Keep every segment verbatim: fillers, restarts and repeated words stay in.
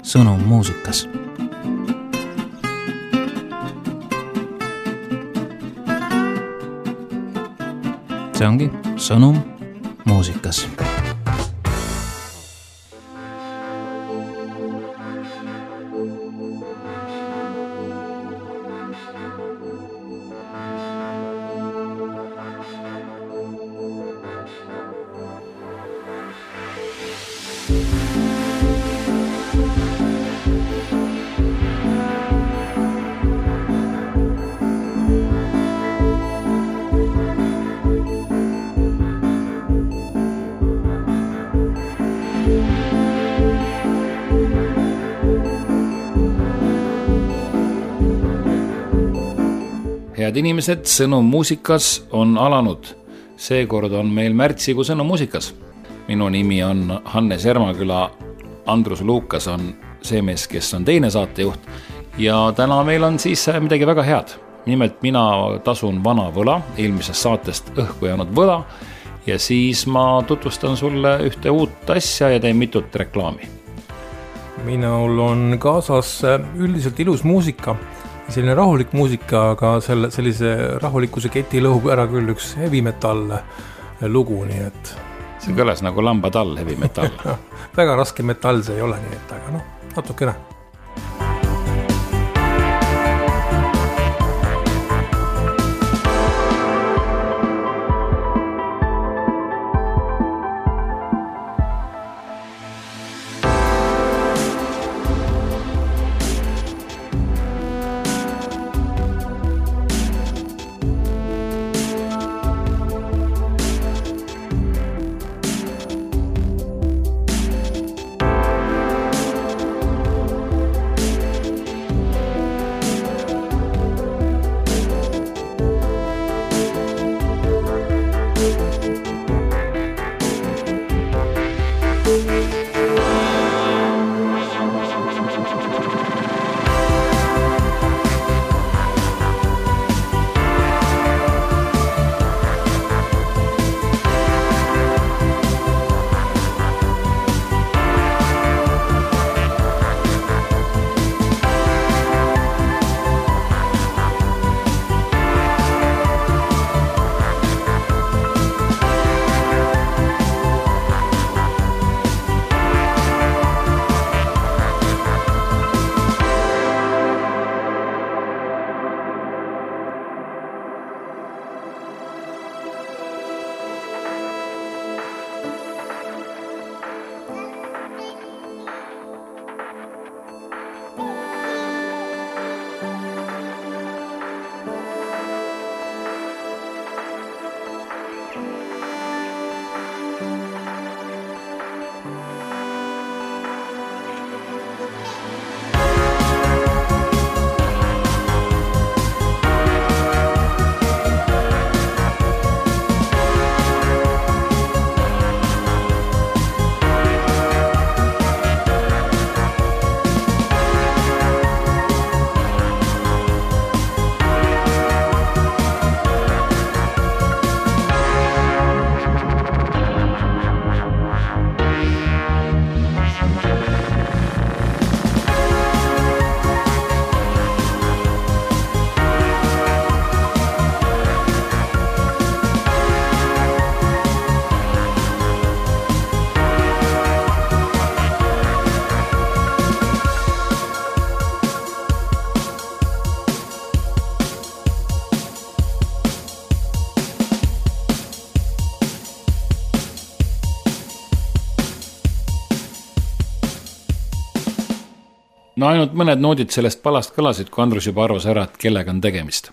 sõnum muusikas. See ongi sõnum muusikas. Head inimesed, sõnum muusikas on alanud. Seekord on meil märtsikuu sõnum muusikas. Minu nimi on Hannes Ermaküla, Andrus Luukas on see mees, kes on teine saatejuht ja täna meil on siis midagi väga head. Nimelt mina tasun vana võla, eelmisest saatest õhku jäänud võla ja siis ma tutvustan sulle ühte uut asja ja teen mitut reklaami. Minul on kaasas üldiselt ilus muusika. Selline rahulik muusika, aga selle, sellise rahulikkuse keti lõhub ära küll üks heavy metal lugu, nii et... See kõlas nagu lambatall heavy metal. Väga raske metall see ei ole, nii et aga noh, natukene. No ainult mõned noodid sellest palast kõlasid, kui Andrus juba arvas ära, et kellega on tegemist.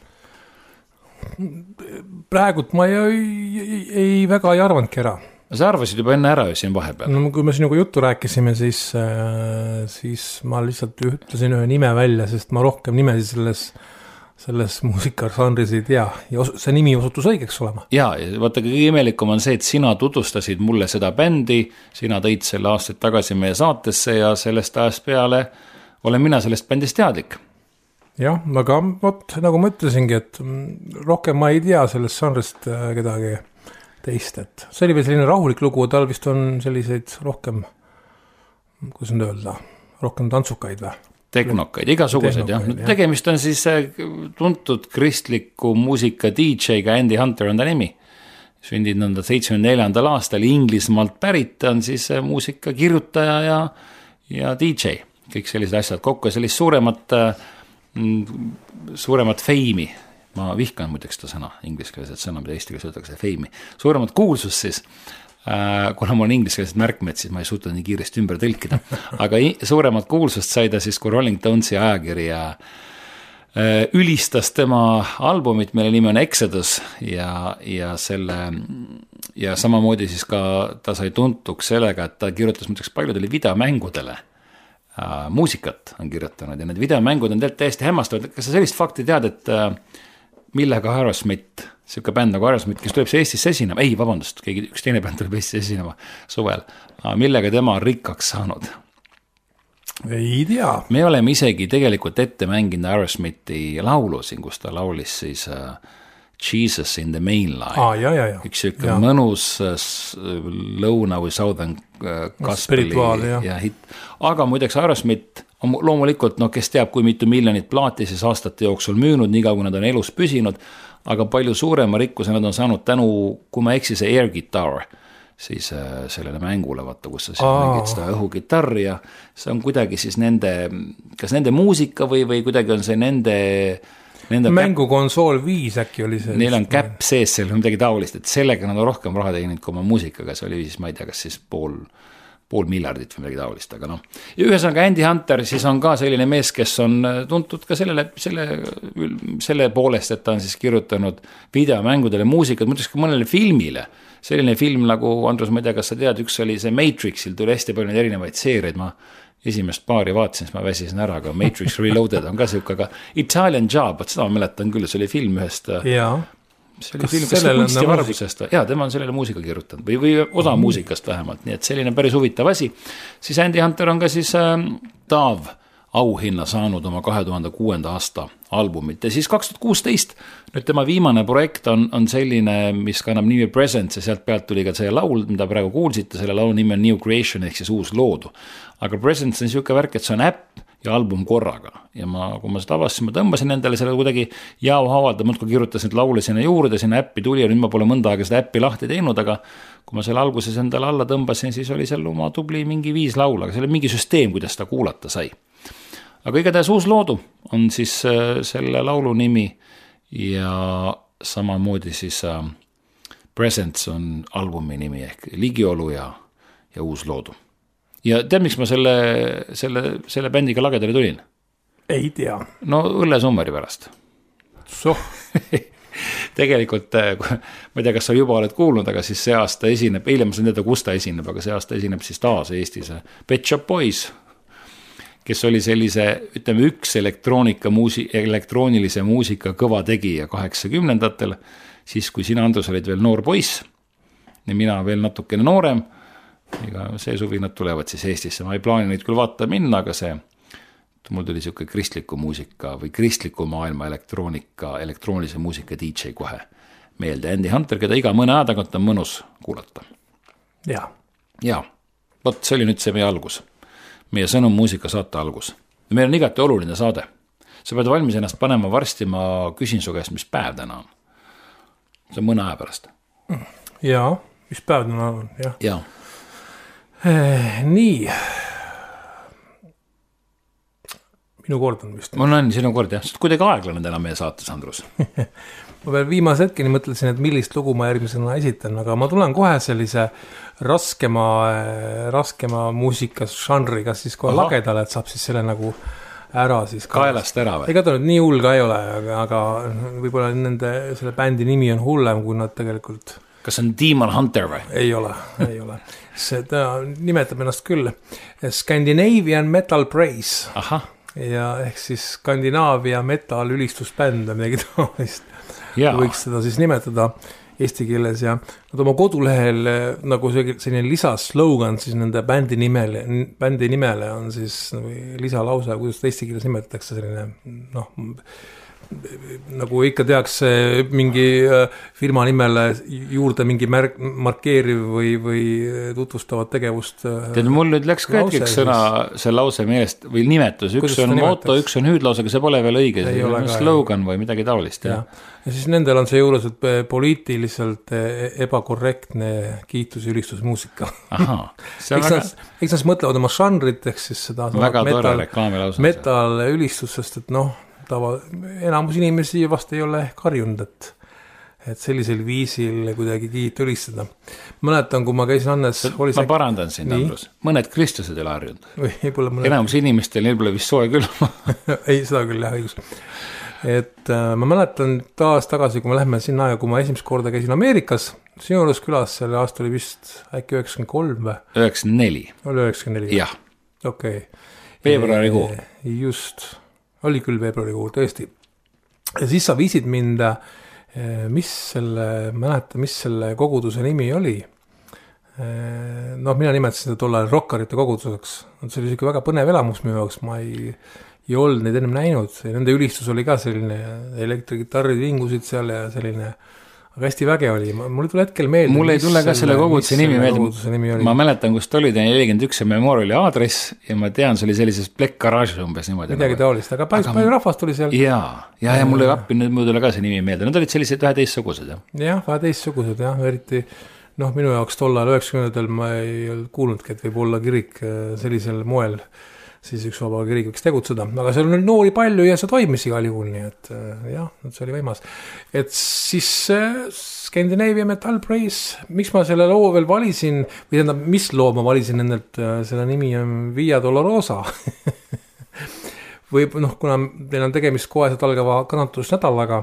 Praegult ma ei, ei, ei väga ei arvanudki ära. Sa arvasid juba enne ära siin vahepeal? No kui me sinuga juttu rääkisime, siis, siis ma lihtsalt ütlesin ühe nime välja, sest ma rohkem nimesi selles, selles muusikažanris ei tea. Ja see nimi osutus õigeks olema. Jaa, vaata kõige imelikum on see, et sina tutvustasid mulle seda bändi, sina tõid selle aastaid tagasi meie saatesse ja sellest ajast peale olen mina sellest bändist teadlik. Jah, aga võt, nagu ma ütlesingi, et rohkem ma ei tea sellest žanrist kedagi teist, et see oli veel selline rahulik lugu, tal vist on selliseid rohkem, kuidas nüüd öelda, rohkem tantsukaid või? Tehnokaid, igasuguseid jah. No, tegemist on siis tuntud kristliku muusika D J-ga, Andy Hunter on ta nimi. Sündinud seitsmekümne neljandal aastal Inglismaalt pärit, on siis muusika kirjutaja ja, ja D J. Kõik sellised asjad kokku ja sellist suuremat, suuremat feimi. Ma vihkan muideks seda sõna, ingliskeelset sõna, mida eesti keeles öeldakse, feimi. Suuremat kuulsust siis. Kuna mul on ingliskeelsed märkmed, siis ma ei suuta nii kiiresti ümber tõlkida. Aga suuremat kuulsust sai ta siis, kui Rolling Stonesi ajakirja ülistas tema albumit, mille nimi on Exodus ja, ja, selle, ja samamoodi siis ka ta sai tuntuks sellega, et ta kirjutas muideks paljudele videomängudele uh, muusikat on kirjutanud ja need videomängud on täiesti hämmastavad. Kas sa sellist fakti tead, et uh, millega Aerosmith, siuke bänd nagu Aerosmith, kes tuleb see Eestisse esinema, ei, vabandust, keegi, üks teine bänd tuleb Eestisse esinema suvel, millega tema on rikkaks saanud? Ei tea. Me oleme isegi tegelikult ette mänginud Aerosmithi laulu siin, kus ta laulis siis uh, Jesus in the Mainline. Ah, ja, ja, ja. Üks siuke mõnus uh, lõuna või southern uh, gospeli ja, ja hit. Aga muideks Aerosmith on loomulikult, no kes teab, kui mitu miljonit plaati siis aastate jooksul müünud, nii kaua kui nad on elus püsinud, aga palju suurema rikkuse nad on saanud tänu, kui ma eksi, see air guitar, siis äh, sellele mängule, vaata, kus sa siis Aa. mängid seda õhugitarri ja see on kuidagi siis nende, kas nende muusika või, või kuidagi on see nende, nende mängukonsool viis äkki oli see. Neil on käpp sees seal midagi taolist, et sellega nad on rohkem raha teeninud kui oma muusikaga, see oli siis, ma ei tea, kas siis pool pool miljardit või midagi taolist, aga noh. Ja ühesõnaga Andy Hunter siis on ka selline mees, kes on tuntud ka sellele, selle, selle poolest, et ta on siis kirjutanud videomängudele muusikat, mõtleks ka mõnele filmile. Selline film nagu, Andrus, ma ei tea, kas sa tead, üks oli see Matrixil, tuli hästi palju neid erinevaid seereid, ma esimest paari vaatasin, siis ma väsisin ära, aga Matrix Reloaded on ka siuke, aga Italian Job, et seda ma mäletan küll, see oli film ühest... Jaa. See oli kas film, kas kunstivargusest, jaa, tema on sellele muusika kirjutanud või, või osa mm. muusikast vähemalt, nii et selline päris huvitav asi. Siis Andy Hunter on ka siis äh, Tav auhinna saanud oma kahe tuhande kuuenda aasta albumit ja siis kaks tuhat kuusteist nüüd tema viimane projekt on, on selline, mis kannab nimi Presence ja sealt pealt tuli ka see laul, mida praegu kuulsite, selle laulu nimi on New Creation ehk siis uus loodu. Aga Presence on siuke värk, et see on äpp ja album korraga ja ma, kui ma seda avasin, ma tõmbasin endale selle kuidagi jao havalda, muudkui kirjutasin laule sinna juurde, sinna äppi tuli ja nüüd ma pole mõnda aega seda äppi lahti teinud, aga kui ma selle alguses endale alla tõmbasin, siis oli seal oma tubli mingi viis laul, aga see oli mingi süsteem, kuidas ta kuulata sai. Aga igatahes uus loodu on siis äh, selle laulu nimi ja samamoodi siis äh, Presence on albumi nimi ehk Ligiolu ja, ja uus loodu. Ja tead, miks ma selle, selle, selle bändiga lagedale tulin? Ei tea. No Õlle Sommeri pärast. Soh. Tegelikult, ma ei tea, kas sa juba oled kuulnud, aga siis see aasta esineb, eile ma sain teada, kus ta esineb, aga see aasta esineb siis taas Eestis Pet Shop Boys, kes oli sellise, ütleme, üks elektroonika muusi, elektroonilise muusika kõva tegija kaheksakümnendatel, siis kui sina, Andrus, olid veel noor poiss ja mina veel natukene noorem, ega see suvi nad tulevad siis Eestisse, ma ei plaani neid küll vaata minna, aga see, mul tuli siuke kristliku muusika või kristliku maailma elektroonika, elektroonilise muusika D J kohe meelde. Andy Hunter, keda iga mõne aja tagant on mõnus kuulata. Ja. Ja, võt, see oli nüüd see meie algus. Meie sõnum muusika saate algus. Ja meil on igati oluline saade. Sa pead valmis ennast panema varsti, ma küsin su käest, mis päev täna on. See on mõne aja pärast. Ja, mis päev täna on, jah. Ja. Eh, nii minu kord on vist. Mul on sinu kord, jah. See on kuidagi aeglane täna meie saates, Andrus. Ma veel viimase hetkeni mõtlesin, et millist lugu ma järgmisena esitan, aga ma tulen kohe sellise raskema, raskema muusikas žanriga siis kohe Aha. lagedale, et saab siis selle nagu ära siis kaelast ära või? Ega ta nüüd nii hull ka ei ole, aga, aga võib-olla nende, selle bändi nimi on hullem, kui nad tegelikult... Kas on Demon Hunter või? Ei ole, ei ole. See, ta nimetab ennast küll Scandinavian Metal Praise. Aha. Ja ehk siis Skandinaavia metal ülistusbänd on midagi taolist. Võiks seda siis nimetada eesti keeles ja nad oma kodulehel nagu selline lisaslogan siis nende bändi nimele, bändi nimele on siis lisalause, kuidas ta eesti keeles nimetatakse selline noh, nagu ikka tehakse mingi firma nimele juurde mingi märk, markeeriv või, või tutvustavat tegevust. Tead, mul nüüd läks ka hetkeks sõna see lause meelest või nimetus, üks on moto, üks on hüüdlause, aga see pole veel õige, see on slogan või midagi taolist. Ja. ja siis nendel on see juures, et poliitiliselt ebakorrektne kiitusülistusmuusika. Aha, see on väga... Eks nad mõtlevad oma žanrit, ehk siis seda väga tore reklaamilause. Metal ülistus, sest et noh, tava, enamus inimesi vast ei ole ehk harjunud, et, et sellisel viisil kuidagi kiit ülistada. Mäletan, kui ma käisin Hannes... Ma see... parandan siin, Andrus. Mõned kristlased ei ole harjunud. Mõned... Enamus inimestel neil pole vist soe küll. ei, seda küll, jah, õigus. Et äh, ma mäletan taas tagasi, kui me lähme sinna aega, kui ma esimest korda käisin Ameerikas, sinu juures külas, selle aasta oli vist äkki üheksakümmend kolm või? üheksakümmend neli. Oli üheksakümmend neli? Jah. Okei. Okay. Veebruarikuu. Just. Oli küll veebruarikuu, tõesti. Ja siis sa viisid mind, mis selle, mäleta, mis selle koguduse nimi oli. Noh, mina nimetasin seda tolle rockarite koguduseks. See oli väga põnev elamus minu jaoks, ma ei, ei olnud neid ennem näinud. Nende ülistus oli ka selline, elektrigitarrid vingusid seal ja selline... Aga hästi väge oli, mul ei tule hetkel meelde. Mul ei tule ka selle koguduse nimi meelde. Ma mäletan, kus ta oli, ta nelikümmend üks ja Memoriali aadress ja ma tean, see oli sellises Black Garage umbes niimoodi. Midagi taolist, aga päris aga... palju rahvast oli seal. Jaa, ja, ja mulle appi nüüd mul tule ka see nimi meelde. Nad olid sellised vähe teistsugused. Jah, jah vähe teistsugused, jah, eriti noh, minu jaoks tollal üheksakümnendatel ma ei kuulnudki, et võib olla kirik sellisel moel. Siis üks vaba kirik võiks tegutseda, aga seal on noori palju ja see toimis igal juhul, nii et jah, see oli võimas. Et siis Scandinavia Metal Praise, miks ma selle loo veel valisin, või tähendab, mis loo ma valisin nendelt, selle nimi on Via Dolorosa. või noh, kuna teil on tegemist koheselt algava kannatusnädalaga,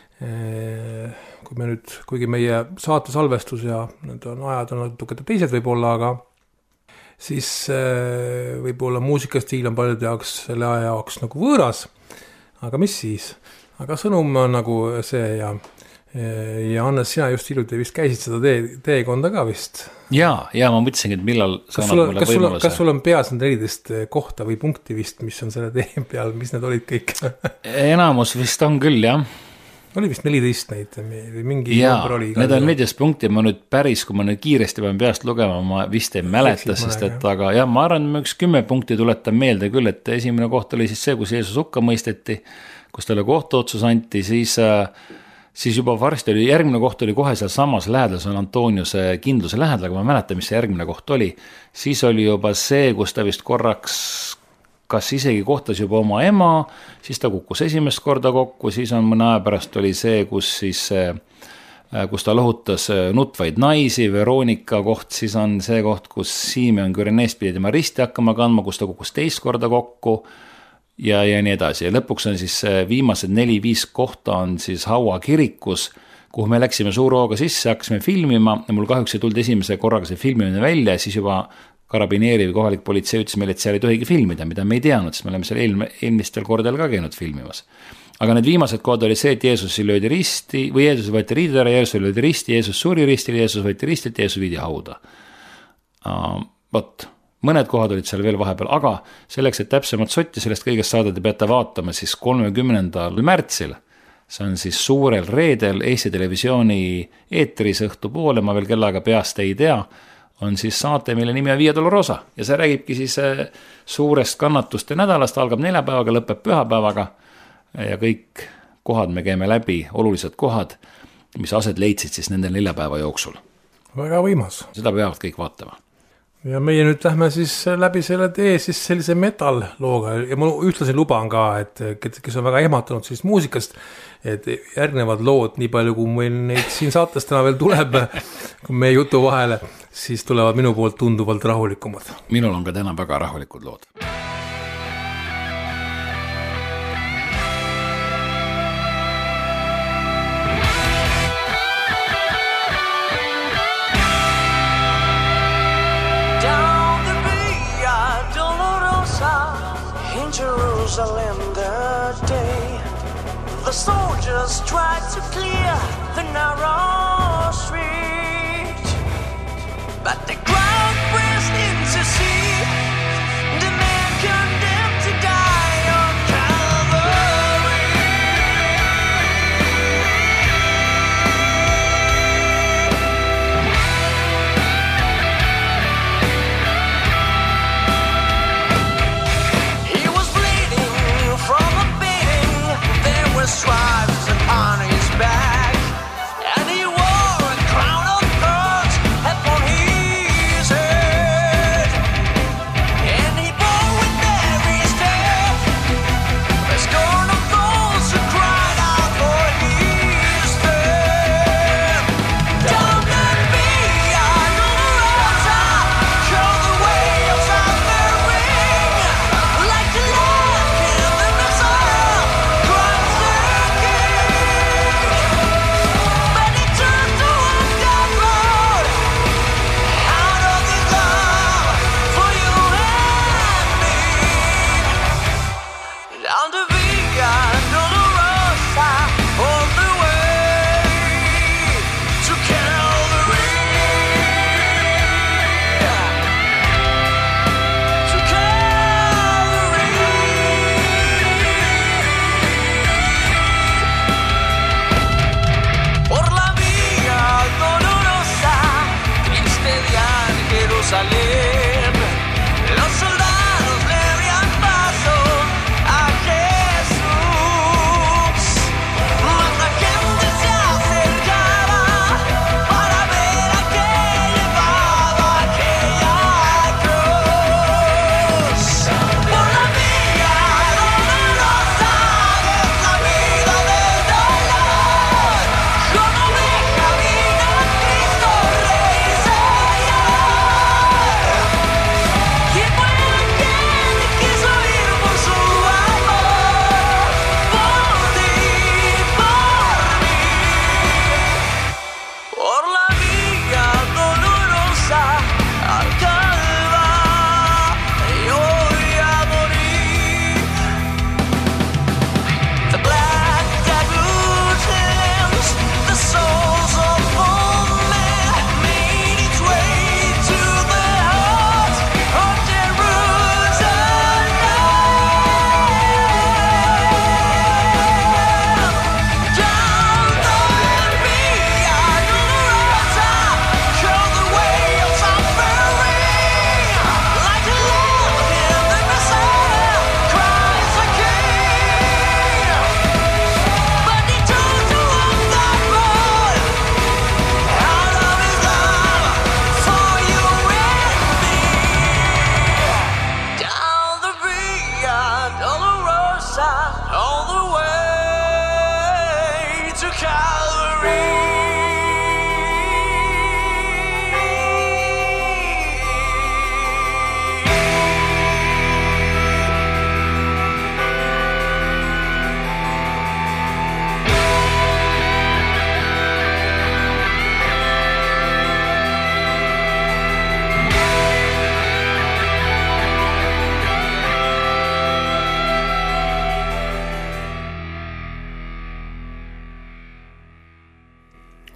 kui me nüüd, kuigi meie saate salvestus ja need on ajad on natuke teised võib-olla, aga siis äh, võib-olla muusikastiil on paljude jaoks selle aja jaoks nagu võõras, aga mis siis? Aga sõnum on nagu see ja, ja Hannes, sina just hiljuti vist käisid seda tee, teekonda ka vist? Jaa, ja ma mõtlesingi, et millal kas sul, kas, sul, kas sul on peas neliteist kohta või punkti vist, mis on selle tee peal, mis need olid kõik? Enamus vist on küll, jah. Oli vist neliteist neid või mingi jaa, need on neliteist punkti, ma nüüd päris, kui ma nüüd kiiresti pean peast lugema, ma vist ei mäleta, sest et aga jah, ma arvan, et üks kümme punkti tuletan meelde küll, et esimene koht oli siis see, kus Jeesus hukka mõisteti, kus talle kohtuotsus anti, siis, siis juba varsti oli, järgmine koht oli kohe seal samas lähedal, see on Antoniuse kindluse lähedal, aga ma mäletan, mis see järgmine koht oli, siis oli juba see, kus ta vist korraks kas isegi kohtas juba oma ema, siis ta kukkus esimest korda kokku, siis on mõne aja pärast oli see, kus siis, kus ta lohutas nutvaid naisi, Veronika koht, siis on see koht, kus Simeon Küreneest pidi tema risti hakkama kandma, kus ta kukkus teist korda kokku ja, ja nii edasi. Ja lõpuks on siis viimased neli-viis kohta on siis Haua kirikus, kuhu me läksime suure hooga sisse, hakkasime filmima ja mul kahjuks ei tulnud esimese korraga see filmimine välja ja siis juba karabineeriv kohalik politsei ütles meile, et seal ei tohigi filmida, mida me ei teadnud, sest me oleme seal eelm- eelmistel kordel ka käinud filmimas. Aga need viimased kohad oli see, et Jeesusi löödi risti, või Jeesus võeti riided ära, Jeesus löödi risti, Jeesus suri ristil, Jeesus võeti ristilt, Jeesus viidi hauda. Uh, Vot, mõned kohad olid seal veel vahepeal, aga selleks, et täpsemalt sotti sellest kõigest saada, te peate vaatama siis kolmekümnendal märtsil, see on siis suurel reedel Eesti Televisiooni eetris õhtu poole, ma veel kellaga peast ei tea, on siis saate, mille nimi on Via Dolorosa ja see räägibki siis suurest kannatuste nädalast, algab neljapäevaga, lõpeb pühapäevaga ja kõik kohad me käime läbi, olulised kohad, mis aset leidsid siis nendel neljapäeva jooksul. Väga võimas. Seda peavad kõik vaatama. Ja meie nüüd lähme siis läbi selle tee siis sellise metal looga ja ma ühtlasi luban ka, et kes on väga ehmatanud siis muusikast, et järgnevad lood, nii palju kui meil neid siin saates täna veel tuleb, kui meie jutu vahele, siis tulevad minu poolt tunduvalt rahulikumad. Minul on ka täna väga rahulikud lood. Jerusalem that day, the soldiers tried to clear the narrow street, but the crowd pressed in to see the man condemned to die on Calvary.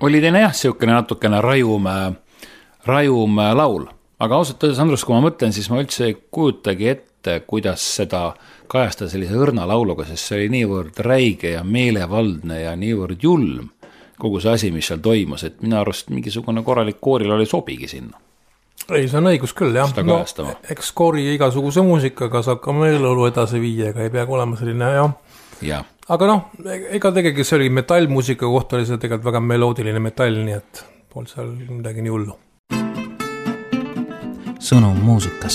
oli teine jah, siukene natukene rajum, rajum laul. Aga ausalt öeldes, Andrus, kui ma mõtlen, siis ma üldse ei kujutagi ette, kuidas seda kajastada sellise õrna lauluga, sest see oli niivõrd räige ja meelevaldne ja niivõrd julm kogu see asi, mis seal toimus, et minu arust mingisugune korralik kooril oli sobigi sinna. Ei, see on õigus küll, jah. No, eks koori igasuguse muusikaga saab ka meeleolu edasi viia, ega ei peagi olema selline, jah. Ja. Aga noh, ega tegelikult see oli metallmuusika kohta, oli see tegelikult väga meloodiline metall, nii et pool seal midagi nii hullu. Sõnum muusikas.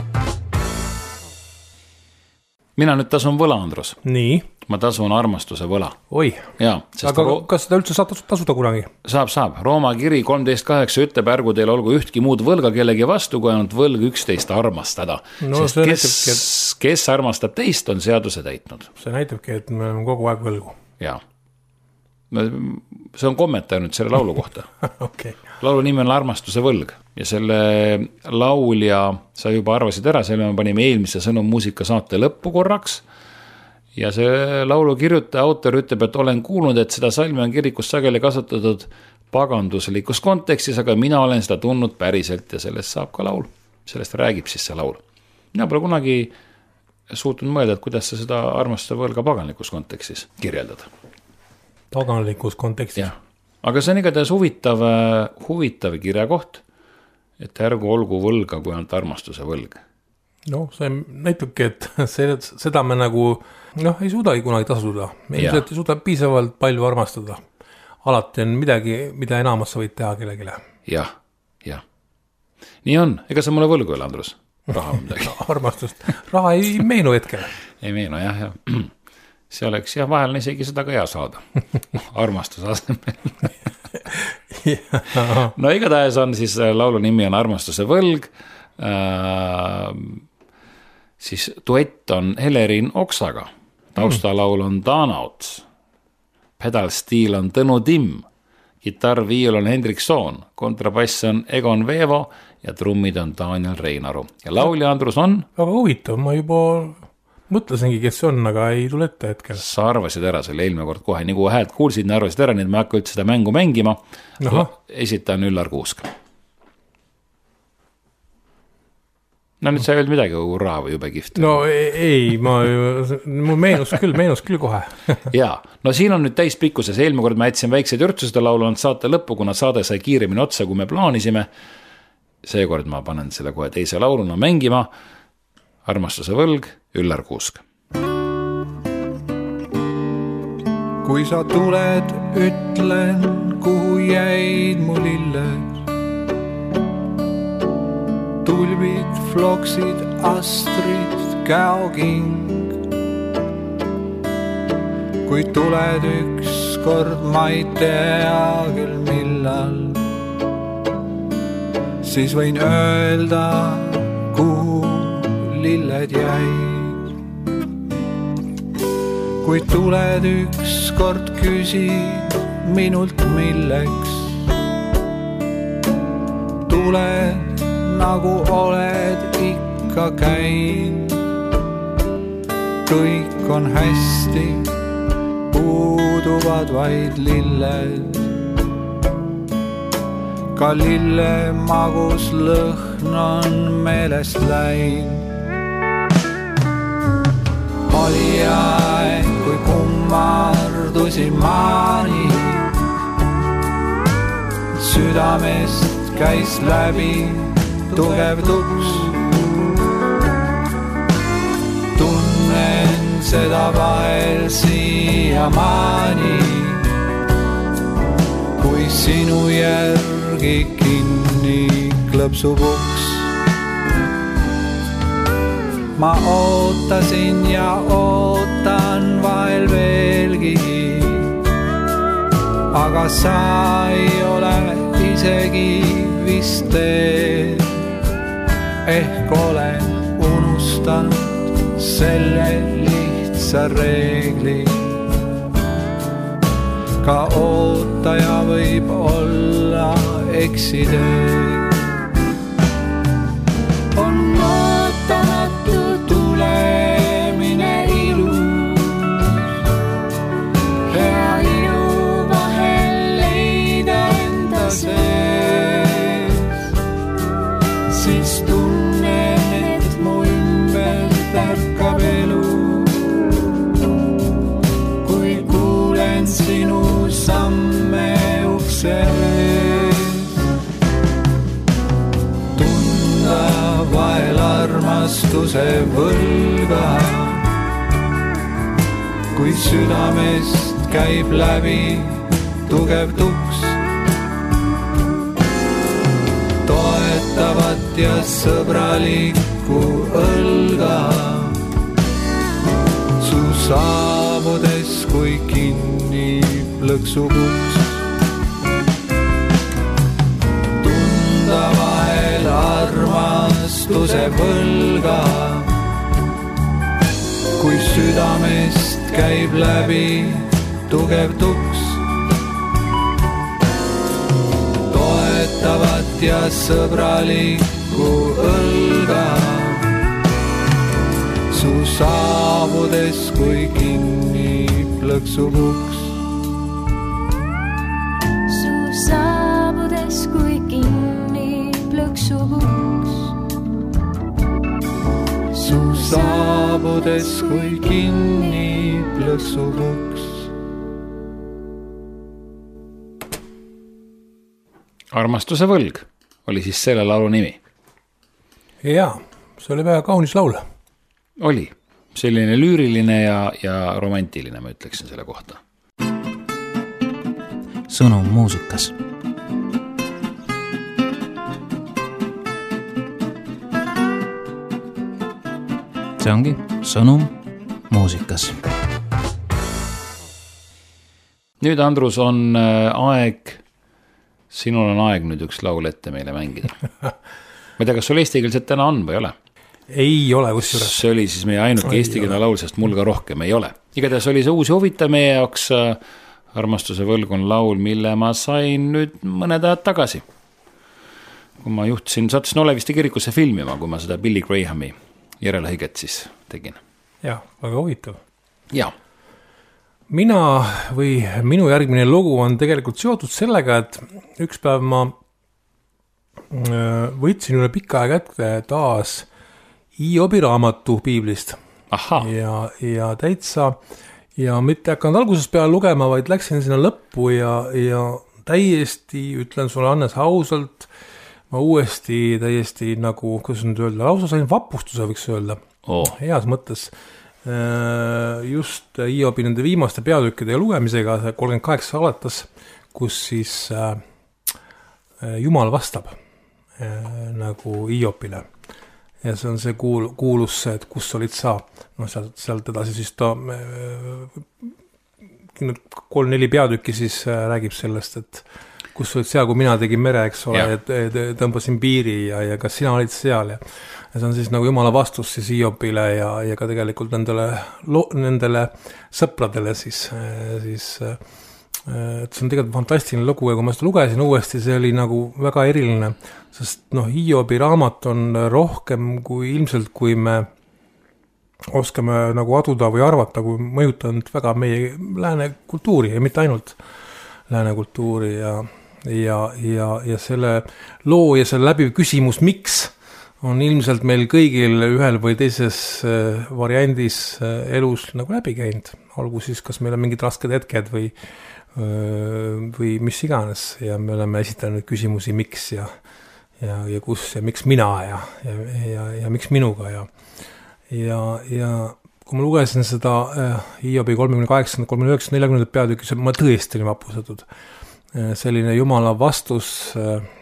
Mina nüüd tasun võla, Andrus. Nii? Ma tasun armastuse võla. Oi, ja, aga ro- kas seda üldse saab tasuda kunagi? Saab, saab. Rooma kiri kolmteist kaheksa ütleb, ärgu teil olgu ühtki muud võlga kellegi vastu, kui ainult võlg üksteist armastada. No, sest kes, näitabki, et... kes armastab teist, on seaduse täitnud. See näitabki, et me oleme kogu aeg võlgu. Jaa. See on kommentaar nüüd selle laulu kohta. Okay. Laulu nimi on Armastuse võlg ja selle laulja, sa juba arvasid ära, selle me panime eelmise Sõnum muusika saate lõppu korraks ja see laulu kirjutaja autor ütleb, et olen kuulnud, et seda salmi on kirikus sageli kasutatud paganduslikus kontekstis, aga mina olen seda tundnud päriselt ja sellest saab ka laul. Sellest räägib siis see laul. Mina pole kunagi suutnud mõelda, et kuidas sa seda armastuse võlga paganlikus kontekstis kirjeldad. Paganlikus kontekstis. Ja. Aga see on igatahes huvitav, huvitav kirjakoht, et ärgu olgu võlga, kui ainult armastuse võlg. No see näitabki, et see, seda me nagu noh, ei suudagi kunagi tasuda. Me ilmselt ei suuda piisavalt palju armastada. Alati on midagi, mida enamas sa võid teha kellegile. Jah, jah. Nii on. Ega sa mulle võlgu ei, Andrus? Raha midagi. Armastust. Raha ei meenu hetkel. Ei meenu, jah, jah. See oleks jah, vahel isegi seda ka hea saada. Armastus asemel. No igatahes on siis laulu nimi on Armastuse võlg. Äh, siis duett on Helerin Oksaga. Taustalaul on Danauts. Pedalstiil on Tõnu Timm. Gitarr, viiul on Hendrik Soon. Kontrabass on Egon Veevo ja trummid on Daniel Reinaru. Ja laulja Andrus on? Väga huvitav, ma juba... mõtlesingi, kes on, aga ei tule ette hetkel. Sa arvasid ära selle eelmine kord kohe, nii kui häält kuulsid, nii arvasid ära, nii et ma hakka üldse seda mängu mängima. Aha. Esitan Üllar Kuusk. No nüüd sa ei öelnud midagi, urraa või jube kihvt. No ei, ei ma, mul meenus küll, meenus küll kohe. Jaa, no siin on nüüd täispikkuses. Eelmine kord ma jätsin väikseid ürtsuseda laulu, on saate lõppu, kuna saade sai kiiremini otsa, kui me plaanisime. Seekord ma panen selle kohe teise lauluna mängima. Armastuse võlg, Üllar Kuusk. Kui sa tuled, ütlen, kuhu jäid mu lilled. Tulvid, floksid, astrid, käoking. Kui tuled üks kord, ma ei tea küll millal. Siis võin öelda, kuhu lilled jäid. Kui tuled üks kord küsid minult milleks. Tuled nagu oled ikka käinud. Kõik on hästi, puuduvad vaid lilled. Ka lille magus lõhn on meelest läinud. Oli aeg, kui kummardusin maani. Südamest käis läbi tugev tuks. Tunnen seda vahel siiamaani, kui sinu järgi kinni klõpsub uks. Ma ootasin ja ootan vahel veelgi, aga sa ei ole isegi vist teed. Ehk olen unustanud selle lihtsa reegli. Ka ootaja võib olla eksitee. On ootamatu tulemine ilus. Hea ilu vahel leida see võlga, kui südamest käib läbi tugev tuks. Toetavat ja sõbralikku õlga, su saabudes kui kinni plõksub uks. Tunda vahel armastuse võlga, kui südamest käib läbi tugev tuks. Toetavat ja sõbralikku õlga, su saabudes kui kinni plõksub uks. Su saabudes kui kinni plõksub uks. Su saabudes kui kinni plõksub uks. Armastuse võlg oli siis selle laulu nimi. Jaa, see oli väga kaunis laul. Oli. Selline lüüriline ja, ja romantiline, ma ütleksin selle kohta. Sõnum muusikas. See ongi sõnum muusikas. Nüüd, Andrus, on aeg, sinul on aeg nüüd üks laul ette meile mängida. Ma ei tea, kas sul eestikeelset täna on või ole? Ei ole kusjuures. See oli siis meie ainuke eestikeelne laul, sest mul ka rohkem ei ole. Igatahes oli see uus huvitav meie jaoks. Armastuse võlg on laul, mille ma sain nüüd mõned ajad tagasi. Kui ma juhtisin, sattusin Oleviste kirikusse filmima, kui ma seda Billy Grahami järelhõiget siis tegin. Jah, väga huvitav. Jaa. Mina või minu järgmine lugu on tegelikult seotud sellega, et üks päev ma võtsin üle pika aega ette taas Hiobi raamatu piiblist. Aha. Ja, ja täitsa, ja mitte hakanud algusest peale lugema, vaid läksin sinna lõppu ja, ja täiesti, ütlen sulle Hannes ausalt, ma uuesti täiesti nagu, kuidas nüüd öelda, lausa sain vapustuse, võiks öelda. Oh. Heas mõttes. Just Hiobi nende viimaste peatükkide lugemisega kolmkümmend kaheksa alatas, kus siis Jumal vastab nagu Hiobile. Ja see on see kuul, kuulus see, et kus olid sa. No sealt, sealt edasi siis ta kolm-neli peatükki siis räägib sellest, et kus olid seal, kui mina tegin mere, eks ole, et tõmbasin piiri ja, ja kas sina olid seal ja Ja see on siis nagu Jumala vastus siis Hiobile ja, ja ka tegelikult nendele, lo, nendele sõpradele siis, siis et see on tegelikult fantastiline lugu ja kui ma seda lugesin uuesti, see oli nagu väga eriline, sest noh, Hiobi raamat on rohkem kui ilmselt, kui me oskame nagu aduda või arvata, kui mõjutanud väga meie lääne kultuuri ja mitte ainult lääne kultuuri ja, ja, ja, ja selle loo ja selle läbiv küsimus, miks on ilmselt meil kõigil ühel või teises variandis elus nagu läbi käinud. Olgu siis, kas meil on mingid rasked hetked või, või mis iganes ja me oleme esitanud küsimusi miks ja, ja, ja kus ja miks mina ja, ja, ja, ja miks minuga ja, ja, ja kui ma lugesin seda Hiobi kolmekümne kaheksa, kolmekümne üheksa, neljakümne peatükis, ma tõesti olin vapusatud. Selline Jumala vastus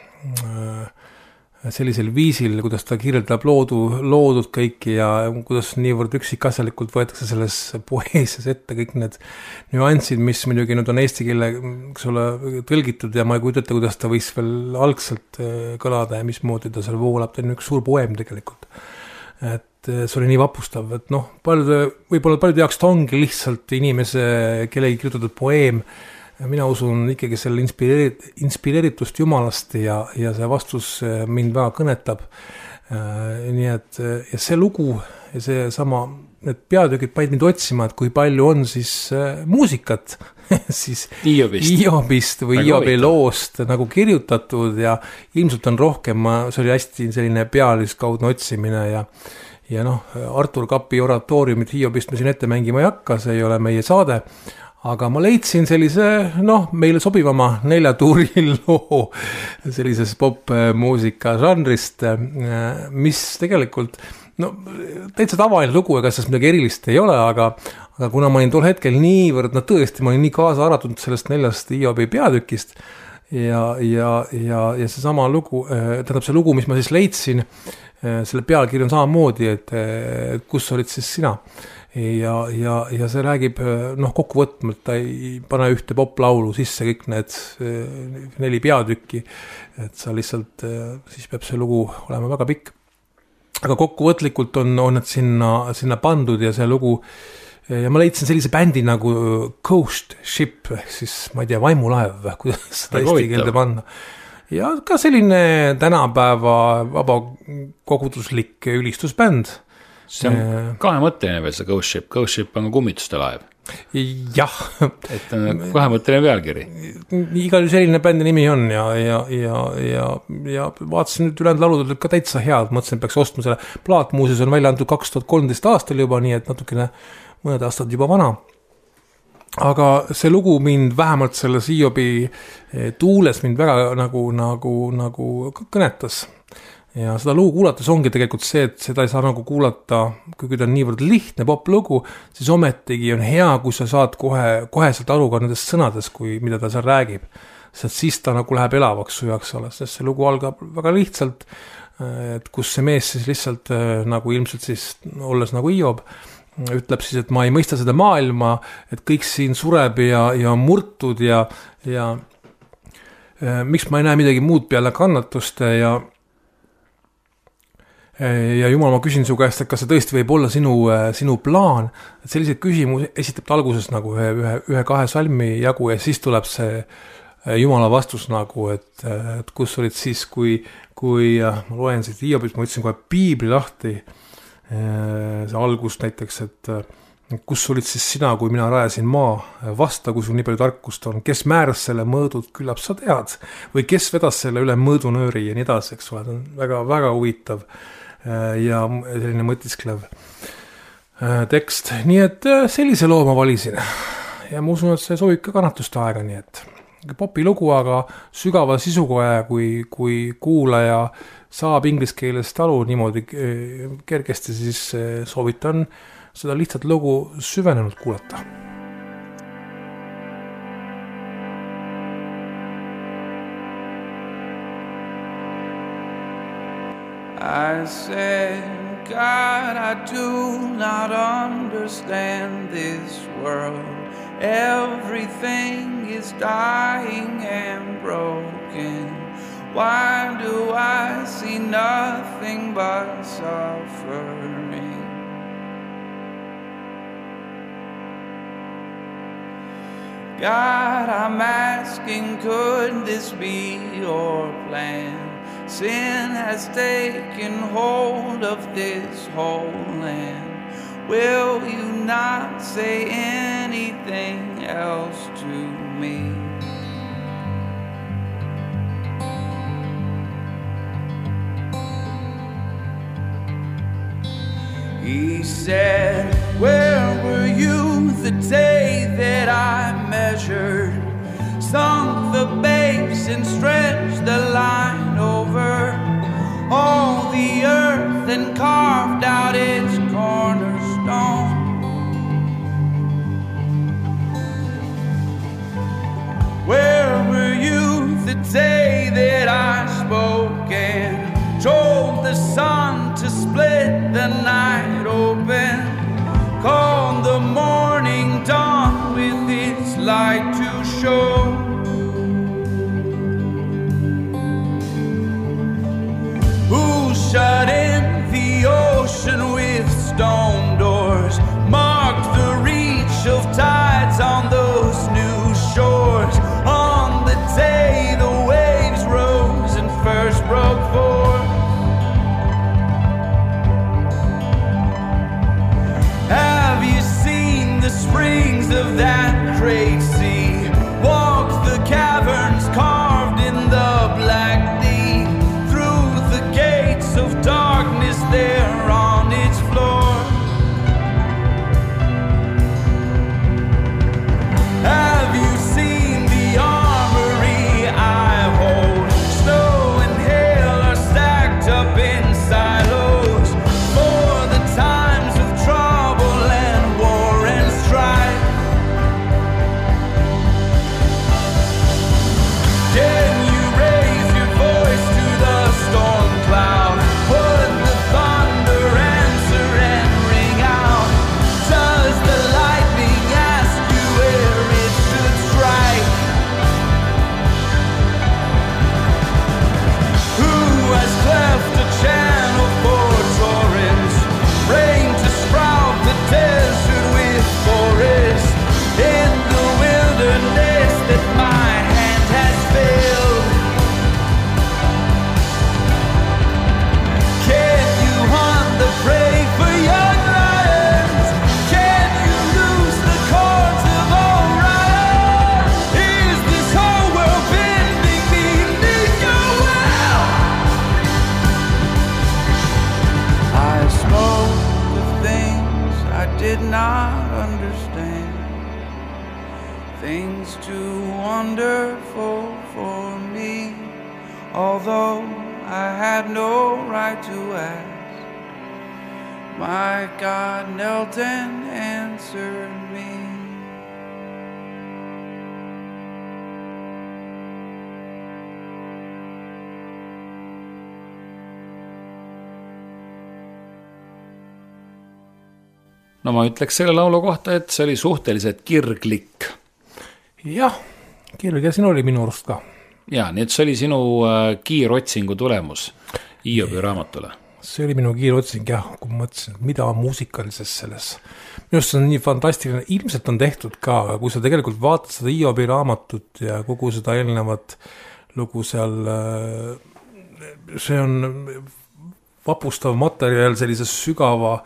sellisel viisil, kuidas ta kirjeldab loodu, loodud kõiki ja kuidas niivõrd üksikasjalikult võetakse selles poeesias ette kõik need nüansid, mis muidugi nüüd on eesti keele tõlgitud ja ma ei kujutata, kuidas ta võis veel algselt kõlada ja mismoodi ta seal voolab, ta on üks suur poeem tegelikult. Et see oli nii vapustav, et noh, paljude, võib-olla paljude jaoks ta ongi lihtsalt inimese kellegi kirjutatud poeem. Mina usun ikkagi selle inspireerit, inspireeritust Jumalast ja, ja see vastus mind väga kõnetab. Nii et ja see lugu ja see sama, need peatükid panid mind otsima, et kui palju on siis muusikat siis Hiobist, Hiobist või Hiobi loost nagu kirjutatud ja ilmselt on rohkem, see oli hästi selline pealiskaudne otsimine ja ja noh, Artur Kapi oratooriumit Hiobist me siin ette mängima ei hakka, see ei ole meie saade. Aga ma leidsin sellise, noh, meile sobivama neljatuuri loo sellises pop-muusika žanrist, mis tegelikult no täitsa tavaline lugu, ega sest midagi erilist ei ole, aga, aga kuna ma olin tol hetkel niivõrd, no tõesti, ma olin nii kaasa arvatud sellest neljast Hiobi peatükist ja, ja, ja, ja see sama lugu, tähendab see lugu, mis ma siis leidsin, selle pealkiri on samamoodi, et, et kus olid siis sina. Ja, ja, ja see räägib, noh, kokkuvõtmalt, ta ei pane ühte poplaulu sisse kõik need neli peatükki, et sa lihtsalt, siis peab see lugu olema väga pikk. Aga kokkuvõtlikult on, on need sinna, sinna pandud ja see lugu, ja ma leidsin sellise bändi nagu Ghost Ship, ehk siis, ma ei tea, vaimulaev, kuidas seda eesti keelde panna. Ja ka selline tänapäeva vaba koguduslik ülistusbänd. See on kahemõtteline veel see Ghost Ship. Ghost Ship on kummituste laev. Jah. Et on kahemõtteline pealkiri. Igal selline bändi nimi on ja, ja, ja, ja, ja vaatasin nüüd ülejäänud laulud ka täitsa head. Mõtlesin, peaks ostma selle plaat, muuseas on välja antud kaks tuhat kolmteist aastal juba, nii et natukene mõned aastad juba vana. Aga see lugu mind vähemalt selles Hiobi tuules mind väga nagu, nagu, nagu kõnetas. Ja seda lugu kuulates ongi tegelikult see, et seda ei saa nagu kuulata, kui ta on niivõrd lihtne poplugu, siis ometigi on hea, kui sa saad kohe, koheselt aru ka nendest sõnades, kui, mida ta seal räägib. Sest siis ta nagu läheb elavaks su jaoks alles, sest see lugu algab väga lihtsalt, et kus see mees siis lihtsalt nagu ilmselt siis olles nagu Hiob, ütleb siis, et ma ei mõista seda maailma, et kõik siin sureb ja, ja murtud ja, ja miks ma ei näe midagi muud peale kannatuste ja ja Jumal, ma küsin su käest, et kas see tõesti võib olla sinu, sinu plaan, et sellised küsimus esitab ta alguses nagu ühe, ühe, ühe kahe salmi jagu ja siis tuleb see Jumala vastus nagu, et, et kus olid siis, kui, kui ma loen siit Hiobist, ma ütlesin kohe piibli lahti, see algus näiteks, et kus olid siis sina, kui mina rajasin maa, vasta, kui sul nii palju tarkust on, kes määras selle mõõdud, küllap sa tead, või kes vedas selle üle mõõdunööri ja nii edasi, eks ole, on väga, väga huvitav ja selline mõtisklev tekst. Nii et sellise loo ma valisin ja ma usun, et see sobib ka kannatuste aega, nii et popi lugu, aga sügava sisuga ja kui, kui kuulaja saab ingliskeelest aru niimoodi kergesti, siis soovitan seda lihtsalt lugu süvenenud kuulata. I said, God, I do not understand this world. Everything is dying and broken. Why do I see nothing but suffering? God, I'm asking, could this be your plan? Sin has taken hold of this whole land. Will you not say anything else to me? He said, where were you the day that I measured, sunk the base and stretched the line over all the earth and carved out its cornerstone? Where were you the day that I spoke and told the sun to split the night open, called the morning dawn with its light to show? Who shut in the ocean with did not understand. Things too wonderful for me, although I had no right to ask. My God knelt and answered me. No ma ütleks selle laulu kohta, et see oli suhteliselt kirglik. Jah, kirg ja siin oli minu arust ka. Ja, nii et see oli sinu kiirotsingu tulemus Hiobi raamatule. See oli minu kiirotsing, jah, kui ma mõtlesin, et mida on muusikalises selles. Minu arust see on nii fantastiline, ilmselt on tehtud ka, aga kui sa tegelikult vaatad seda Hiobi raamatut ja kogu seda eelnevat lugu seal, see on vapustav materjal sellise sügava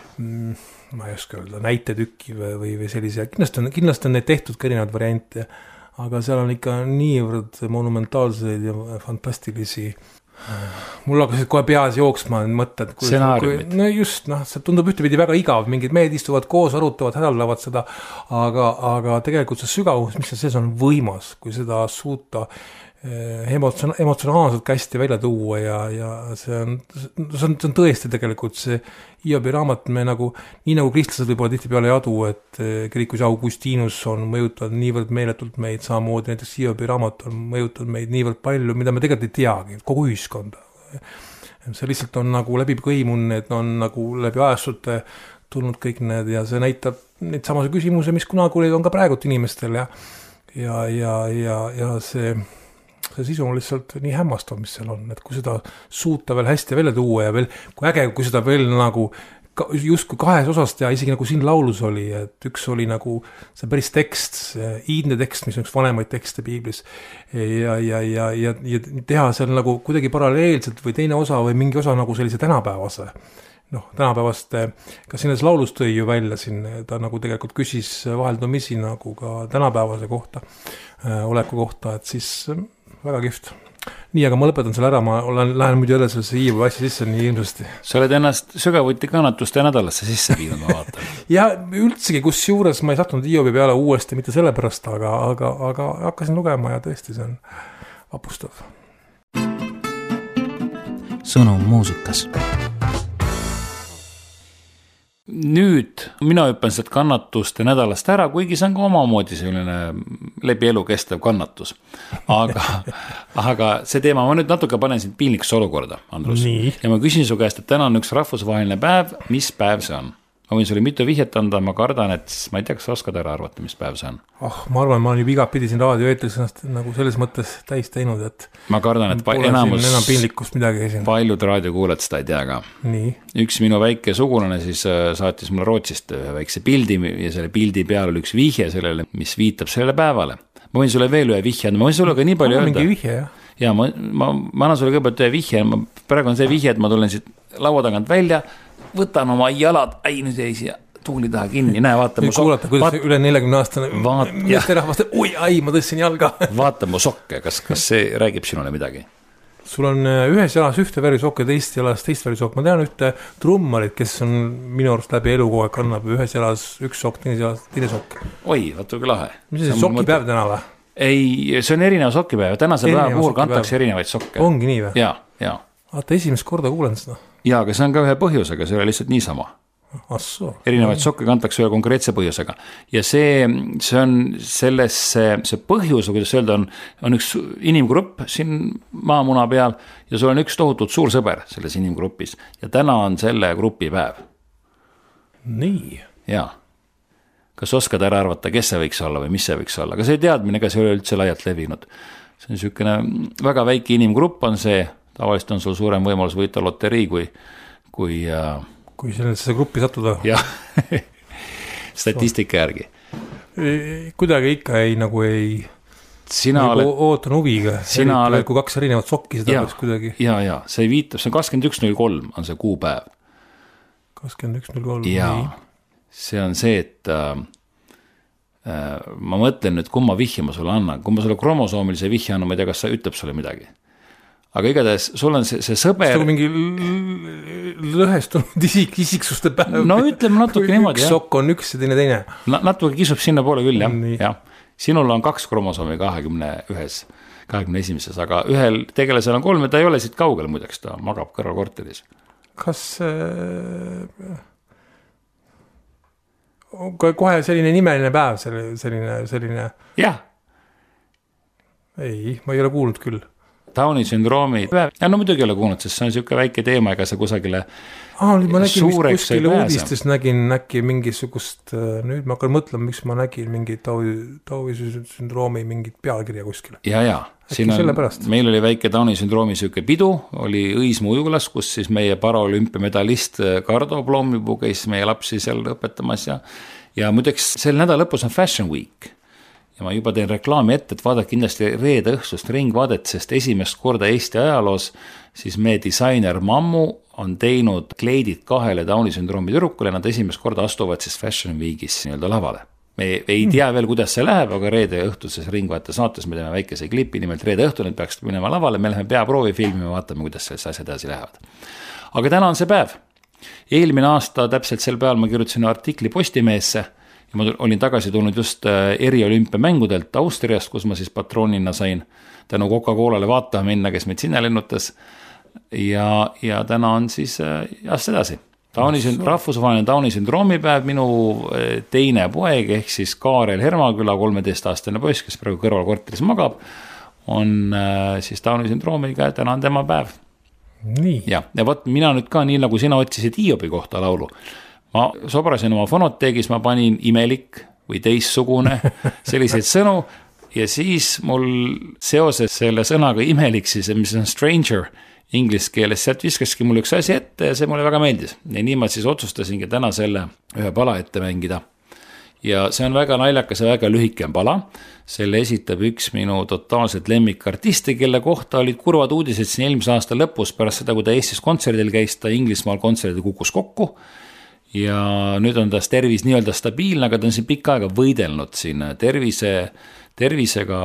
ma ei oska öelda, näitetükki või, või, või sellise, kindlasti on, kindlasti on neid tehtud ka erinevad variante, aga seal on ikka niivõrd monumentaalseid ja fantastilisi. Mul hakkasid kohe peas jooksma mõtted. Stsenaariumid. No just, noh, see tundub ühtepidi väga igav, mingid mehed istuvad koos, arutavad, hädaldavad seda, aga, aga tegelikult see sügavus, mis see on võimas, kui seda suuta emotsion- emotsionaalselt hästi välja tuua ja, ja see on, see on, see on tõesti tegelikult see Hiobi raamat, me nagu, nii nagu kristlased võib-olla tihti peale jadu, et kirikus Augustinus on mõjutanud niivõrd meeletult meid, samamoodi näiteks Hiobi raamat on mõjutanud meid niivõrd palju, mida me tegelikult ei teagi, kogu ühiskonda. See lihtsalt on nagu läbi kõimun, need on nagu läbi ajastute tulnud kõik need ja see näitab neid samase küsimuse, mis kunagi on ka praegult inimestel ja, ja, ja, ja, ja see see sisu on lihtsalt nii hämmastav, mis seal on, et kui seda suuta veel hästi välja tuua ja veel, kui äge, kui seda veel nagu justkui kahes osas teha, isegi nagu siin laulus oli, et üks oli nagu see päris tekst, see iidne tekst, mis on üks vanemaid tekste piiblis ja, ja, ja, ja, ja teha seal nagu kuidagi paralleelselt või teine osa või mingi osa nagu sellise tänapäevase noh, tänapäevast, ka selles laulus tõi ju välja siin, ta nagu tegelikult küsis vaheldumisi nagu ka tänapäevase kohta, oleku kohta, et siis väga kihvt. Nii, aga ma lõpetan selle ära, ma olen, lähen muidu jälle sellesse Hiobi asja sisse nii ilmsesti. Sa oled ennast sügavuti kannatuste nädalasse sisse viinud, ma vaatan. ja üldsegi, kus juures ma ei sattunud Hiobi peale uuesti, mitte selle pärast, aga, aga, aga hakkasin lugema ja tõesti see on vapustav. Sõnum muusikas. Nüüd mina hüppan sealt kannatuste nädalast ära, kuigi see on ka omamoodi selline läbi elu kestev kannatus. Aga, aga see teema, ma nüüd natuke panen sind piinlikusse olukorda, Andrus. Nii. Ja ma küsin su käest, et täna on üks rahvusvaheline päev, mis päev see on? Ma võin sulle mitu vihjet anda, ma kardan, et ma ei tea, kas sa oskad ära arvata, mis päev see on. Oh, ma arvan, ma olen juba iga pidi siin raadioeetris ennast nagu selles mõttes täis teinud, et ma kardan, et pa- enamus enam piinlikust midagi siin. Paljud raadiokuulajad seda ei tea ka. Nii. Üks minu väike sugulane siis saatis mulle Rootsist ühe väikse pildi ja selle pildi peal oli üks vihje sellele, mis viitab sellele päevale. Ma võin sulle veel ühe vihje, ma võin sulle ka nii palju öelda. Mingi vihje, jah. Ja ma, ma, ma annan sulle kõigepealt ühe vihje, ma, praegu on see vihje, et ma tulen siit laua tagant välja, võtan oma jalad, ai nüüd jäi siia tuuli taha kinni, näe, vaata mu sokke. Kuulata, kuidas vaat, üle neljakümne aastane vaat, meesterahvast, ui, ai, ma tõstsin jalga. Vaata mu sokke, kas, kas see räägib sinule midagi? Sul on ühes jalas ühte värvi sokke, teist jalas teist värvi sokk. Ma tean ühte trummarit, kes on minu arust läbi elu kogu aeg kannab ühes jalas üks sokk, teine jalas teine sokk. Oi, vaata kui lahe. Mis see sokipäev täna või? Ei, see on erinev sokipäev. Tänase päeva puhul kantakse erinevaid sokke. Ongi nii või? Ja, ja. Vaata, esimest korda kuulen seda. Ja, aga see on ka ühe põhjusega, see oli lihtsalt niisama. Assoo. Erinevaid sokke kantakse ühe konkreetse põhjusega. Ja see, see on selles, see, see põhjus, kuidas öelda, on, on üks inimgrupp siin maamuna peal ja sul on üks tohutult suur sõber selles inimgrupis. Ja täna on selle grupi päev. Nii. Ja. Kas oskad ära arvata, kes see võiks olla või mis see võiks olla? Aga see teadmine, kas ei ole üldse laialt levinud. See on niisugune väga väike inimgrupp on see, tavaliselt on sul suurem võimalus võita loterii kui, kui kui sellesse gruppi sattuda. Jah, statistika järgi. Kuidagi ikka ei, nagu ei sina nagu oled, ootan huviga, sina oled, kui kaks erinevat sokki seda ja, kuidagi. Ja, ja, see viitab, see on kakskümmend üks null kolm on see kuupäev. kakskümmend üks null kolm. Ja, see on see, et äh, ma mõtlen nüüd, kumma vihje ma sulle annan. Kui ma sulle kromosoomilise vihje annan, ma ei tea, kas sa ütleb sulle midagi. aga igatahes sul on see, see sõber. See mingi lõhestunud isik, isiksuste päev. No ütleme natuke niimoodi, üks jah. sokk on üks ja teine teine. Na, natuke kisub sinna poole küll, jah. jah. Sinul on kaks kromosoomi kahekümne ühes, kahekümne esimeses, aga ühel tegelasel on kolm ja ta ei ole siit kaugel muideks, ta magab kõrval korteris. Kas äh... kohe selline nimeline päev, selline, selline... jah. Ei, ma ei ole kuulnud küll. Downi sündroomi päev. Ja no muidugi ei ole kuulnud, sest see on niisugune väike teema, ega see kusagile ah, ma nägin vist kuskile uudistes, nägin äkki mingisugust, nüüd ma hakkan mõtlema, miks ma nägin mingi Downi sündroomi mingit pealkirja kuskile. Ja, ja. Siin on, meil oli väike Downi sündroomi siuke pidu, oli Õismu ujulas, kus siis meie paraolümpiamedalist Kardo Ploomipuu käis meie lapsi seal õpetamas ja, ja muideks sel nädal lõpus on Fashion Week. Ja ma juba teen reklaami ette, et vaadake kindlasti reede õhtust ringvaadet, sest esimest korda Eesti ajaloos siis meie disainer Mammu on teinud kleidid kahele Downi sündroomi tüdrukule, nad esimest korda astuvad siis Fashion Weekis nii-öelda lavale. Me ei tea veel, kuidas see läheb, aga reede õhtuses ringvaate saates me teeme väikese klipi, nimelt reede õhtu need peaks minema lavale, me läheme peaproovi filmi ja vaatame, kuidas see asjad edasi lähevad. Aga täna on see päev. Eelmine aasta täpselt sel päeval ma kirjutasin artikli Postimeesse. Ja ma olin tagasi tulnud just eriolümpiamängudelt Austriast, kus ma siis patroonina sain tänu Coca-Colale vaatama minna, kes meid sinna lennutas. Ja, ja täna on siis just edasi. Downi sünd, rahvusvaheline Downi sündroomipäev, minu teine poeg, ehk siis Kaarel Hermaküla, kolmeteistaastane poiss, kes praegu kõrval korteris magab, on siis Downi sündroomiga ja täna on tema päev. Nii. Ja, ja võt, mina nüüd ka nii, nagu sina otsisid Hiobi kohta laulu. Ma sobrasin oma fonoteegis, ma panin imelik või teissugune selliseid sõnu ja siis mul seoses selle sõnaga imelik siis, mis on stranger inglise keeles, sealt viskaski mul üks asi ette ja see mulle väga meeldis. Ja nii ma siis otsustasingi täna selle ühe pala ette mängida. Ja see on väga naljakas ja väga lühike pala. Selle esitab üks minu totaalselt lemmikartisti, kelle kohta olid kurvad uudised siin eelmise aasta lõpus pärast seda, kui ta Eestis kontserdil käis, ta Inglismaal kontserdil kukkus kokku. Ja nüüd on tas tervis nii-öelda stabiilne, aga ta on siin pikka aega võidelnud siin tervise, tervisega,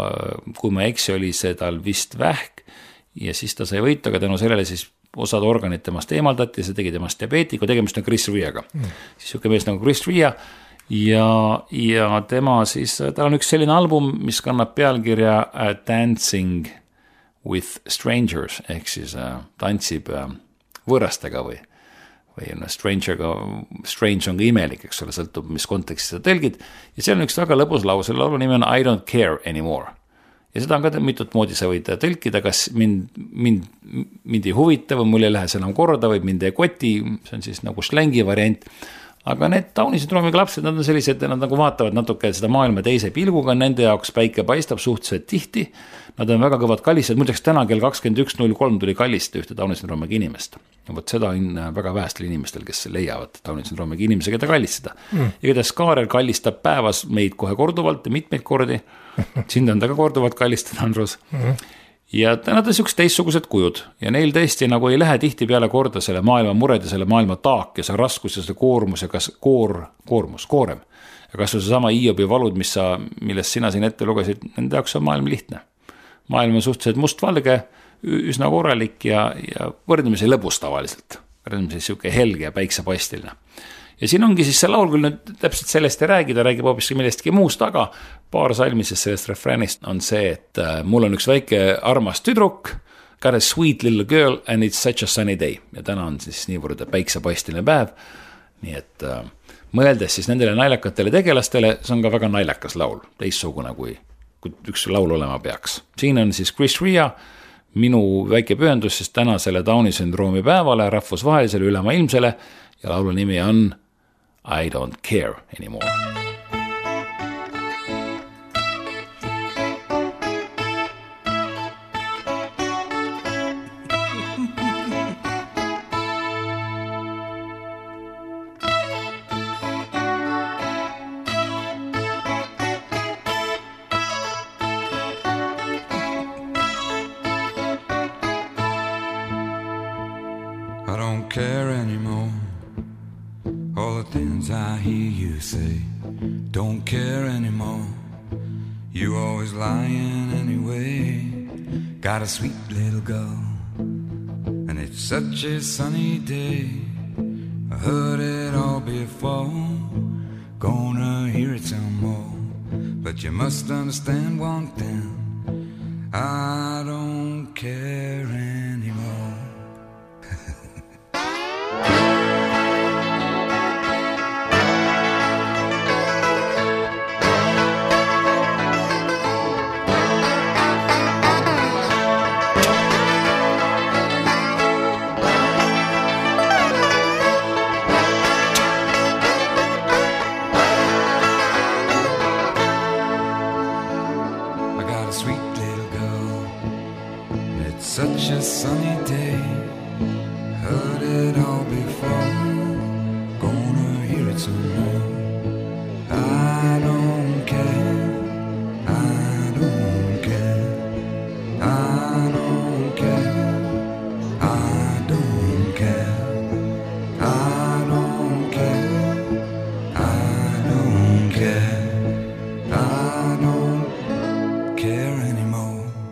kui ma eksi, oli see tal vist vähk ja siis ta sai võitu, aga tänu sellele siis osad organid temast eemaldati ja see tegi temast diabeetiku, tegemist on Chris Riaga. Mm. Siis siuke mees nagu Chris Ria ja, ja tema siis, tal on üks selline album, mis kannab pealkirja Dancing with Strangers, ehk siis tantsib võõrastega või või no stranger'ga, strange on ka imelik, eks ole, sõltub, mis kontekstis seda tõlgid. Ja seal on üks väga lõbus laul, selle laulu nimi on I don't care anymore. Ja seda on ka mitut moodi sa võid tõlkida, kas mind, mind, mind ei huvita või mul ei lähe see enam korda või mind ei koti, see on siis nagu slängi variant. Aga need Downi sündroomiga lapsed, nad on sellised, nad nagu vaatavad natuke seda maailma teise pilguga, nende jaoks päike paistab suhteliselt tihti, nad on väga kõvad kallised, muideks täna kell kakskümmend üks null kolm tuli kallist ühte Downi sündroomiga inimest. Ja võt seda on väga vähestel inimestel, kes leiavad Downi sündroomiga inimese, keda kallistada. Mm. Ja kuidas Kaarel kallistab päevas meid kohe korduvalt ja mitmeid kordi, sind on ta ka korduvalt kallistada, Andrus. Mm. Ja nad on siuksed teissugused kujud ja neil tõesti nagu ei lähe tihti peale korda selle maailma mured ja selle maailma taak ja see raskus ja see koormus ja kas koor, koormus, koorem. Ja kas see sama Hiobi valud, mis sa, millest sina siin ette lugesid, nende jaoks on maailm lihtne. Maailm on suhteliselt mustvalge, üsna korralik ja, ja võrdlemisi lõbus tavaliselt. Võrdlemisi siuke helge ja päiksepastiline. Ja siin ongi siis see laul küll nüüd täpselt sellest ei räägi, ta räägib hoopis millestki muust, aga paar salmisest sellest refränist on see, et mul on üks väike armas tüdruk, got a sweet little girl and it's such a sunny day. Ja täna on siis niivõrd päiksepastiline päev, nii et äh, mõeldes siis nendele naljakatele tegelastele, see on ka väga naljakas laul, teissugune kui, kui üks laul olema peaks. Siin on siis Chris Ria, minu väike pühendus siis täna selle Downi sündroomi päevale, rahvusvahelisele ülemaailmsele ja laulu nimi on I don't care anymore. I don't care anymore. All the things I hear you say, don't care anymore. You always lying anyway. Got a sweet little girl, and it's such a sunny day. I heard it all before, gonna hear it some more. But you must understand one thing, I don't care anymore. Such a sunny day, heard it all before, gonna hear it some more. I don't care, I don't care, I don't care, I don't care, I don't care, I don't care, I don't care anymore.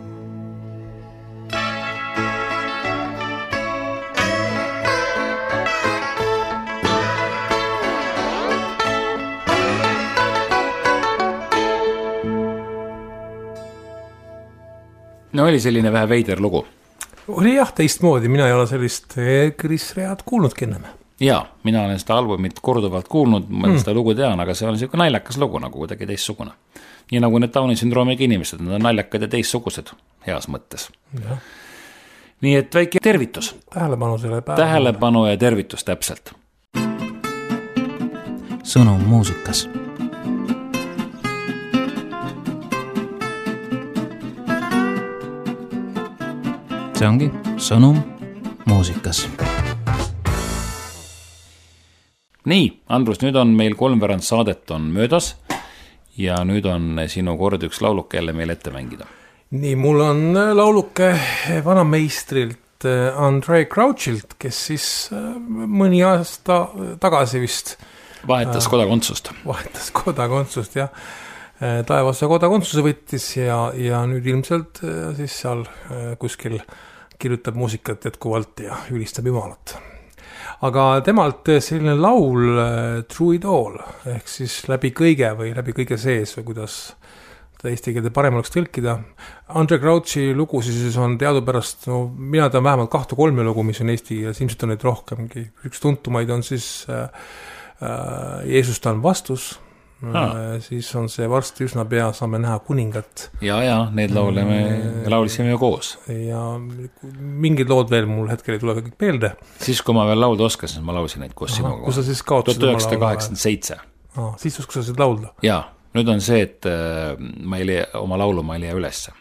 No oli selline vähe veider lugu. Oli jah teistmoodi, mina ei ole sellist Chris Read kuulnudki ennem. Jaa, mina olen seda albumit korduvalt kuulnud, ma hmm. seda lugu tean, aga see on selline naljakas lugu nagu kuidagi teistsugune. Nii nagu need Downi sündroomiga inimesed, nad on naljakad ja teistsugused heas mõttes. Ja. Nii et väike tervitus. Tähelepanu selle päeva. Tähelepanu ja tervitus täpselt. Sõnum muusikas. See ongi sõnum muusikas. Nii, Andrus, nüüd on meil kolmveerand saadet on möödas ja nüüd on sinu kord üks lauluke jälle meil ette mängida. Nii, mul on lauluke vanameistrilt Andrei Crouchilt, kes siis mõni aasta tagasi vist vahetas kodakondsust. Vahetas kodakondsust, jah. Taevase kodakondsuse võttis ja, ja nüüd ilmselt siis seal kuskil kirjutab muusikat jätkuvalt ja ülistab Jumalat. Aga temalt selline laul Through It All, ehk siis läbi kõige või läbi kõige sees või kuidas ta eesti keelde parem oleks tõlkida. Andrei Crouchi lugu siis on teadupärast, no mina tean vähemalt kahte kolme lugu, mis on eesti keeles, ilmselt on neid rohkemgi. Üks tuntumaid on siis äh, Jeesus ta on vastus. Ah. Siis on see varsti üsna pea, saame näha kuningat. Ja, ja, need laule me laulisime ju koos. Ja mingid lood veel mul hetkel ei tule kõik meelde. Siis, kui ma veel laulda oskasin, ma lausin neid koos sinuga. Kus sa siis kaotasid tuhat üheksasada kaheksakümmend seitse. Ah, siis kus sa said laulda? Jaa, nüüd on see, et ma ei leia, oma laulu ma ei leia ülesse.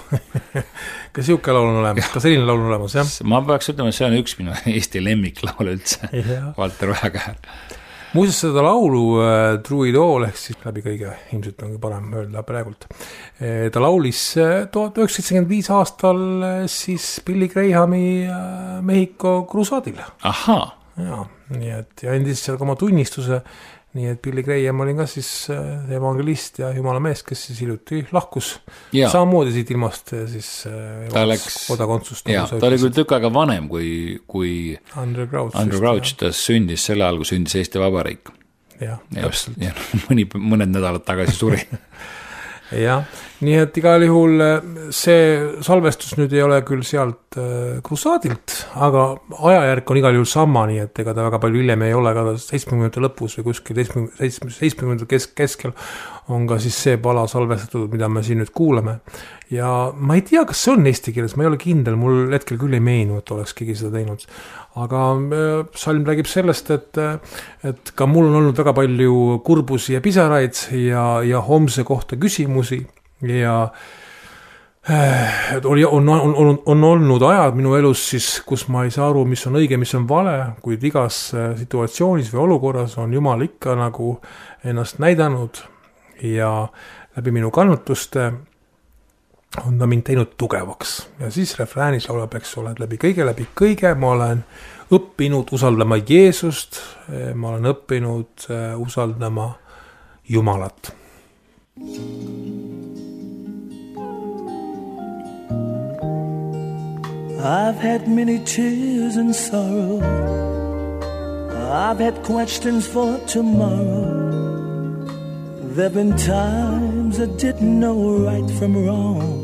Kas siuke laul on olemas? Kas selline laul on olemas, jah? Ma peaks ütlema, see on üks minu Eesti lemmiklaul üldse. Valter Väekäär. Muuseas seda laulu äh, Through It All, ehk siis läbi kõige, ilmselt on parem öelda praegult. E, ta laulis tuhat üheksasada seitsekümmend viis aastal siis Billy Grahami äh, Mehhiko kruusaadil. Ahaa. Ja, nii et, ja endis seal ka oma tunnistuse, nii et Billy Graham oli ka siis äh, evangelist ja jumala mees, kes siis hiljuti lahkus. Ja. Samamoodi siit ilmast siis äh, ta läks, kodakondsust. Ja, ta oli küll tükk aega vanem kui, kui Andrei Crouch. Andrei Crouch, ta sündis selle ajal, kui sündis Eesti Vabariik. Ja, ja, ja mõni, mõned nädalad tagasi suri. jah, nii et igal juhul see salvestus nüüd ei ole küll sealt kruusaadilt, aga ajajärk on igal juhul sama, nii et ega ta väga palju hiljem ei ole, ka seitsmekümnendate lõpus või kuskil seitsmekümnendate kesk, keskel on ka siis see pala salvestatud, mida me siin nüüd kuulame. Ja ma ei tea, kas see on eesti keeles, ma ei ole kindel, mul hetkel küll ei meenu, et oleks keegi seda teinud. Aga salm räägib sellest, et, et ka mul on olnud väga palju kurbusi ja pisaraid ja, ja homse kohta küsimusi ja et oli, on, on, on, on olnud ajad minu elus siis, kus ma ei saa aru, mis on õige, mis on vale, kuid igas situatsioonis või olukorras on Jumal ikka nagu ennast näidanud ja läbi minu kannatuste on ta mind teinud tugevaks. Ja siis refräänis laulab, eks ole, läbi kõige, läbi kõige ma olen õppinud usaldama Jeesust, ma olen õppinud usaldama Jumalat. I've had many tears and sorrow. I've had questions for tomorrow. There've been times I didn't know right from wrong.